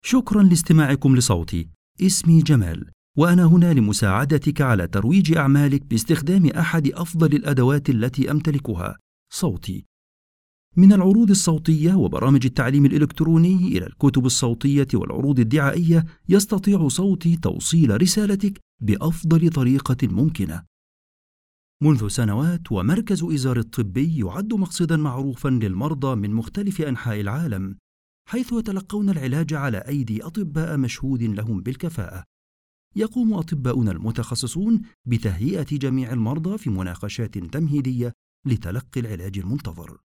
شكرا لاستماعكم لصوتي. اسمي جمال، وأنا هنا لمساعدتك على ترويج أعمالك باستخدام أحد أفضل الأدوات التي أمتلكها، صوتي. من العروض الصوتية وبرامج التعليم الإلكتروني إلى الكتب الصوتية والعروض الدعائية، يستطيع صوتي توصيل رسالتك بأفضل طريقة ممكنة. منذ سنوات ومركز إيزار الطبي يعد مقصدا معروفا للمرضى من مختلف أنحاء العالم، حيث يتلقون العلاج على أيدي أطباء مشهود لهم بالكفاءة. يقوم أطباؤنا المتخصصون بتهيئة جميع المرضى في مناقشات تمهيدية لتلقي العلاج المنتظر.